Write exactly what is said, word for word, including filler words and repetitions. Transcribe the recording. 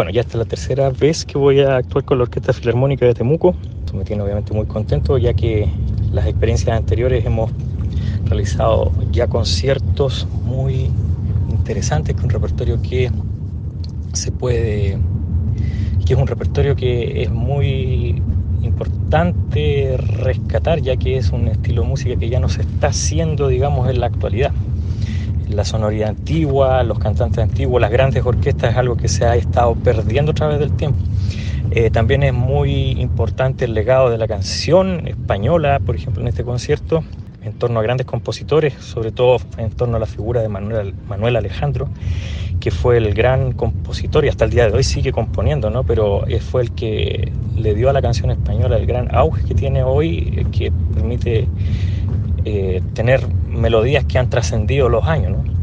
Bueno, ya esta es la tercera vez que voy a actuar con la Orquesta Filarmónica de Temuco. Esto me tiene obviamente muy contento, ya que las experiencias anteriores hemos realizado ya conciertos muy interesantes, con un repertorio que se puede, que es un repertorio que es muy importante rescatar, ya que es un estilo de música que ya no se está haciendo, digamos, en la actualidad. La sonoridad antigua, los cantantes antiguos, las grandes orquestas es algo que se ha estado perdiendo a través del tiempo. Eh, también es muy importante el legado de la canción española, por ejemplo, en este concierto, en torno a grandes compositores, sobre todo en torno a la figura de Manuel, Manuel Alejandro, que fue el gran compositor y hasta el día de hoy sigue componiendo, ¿no? Pero fue el que le dio a la canción española el gran auge que tiene hoy, que permite eh, tener melodías que han trascendido los años, ¿no?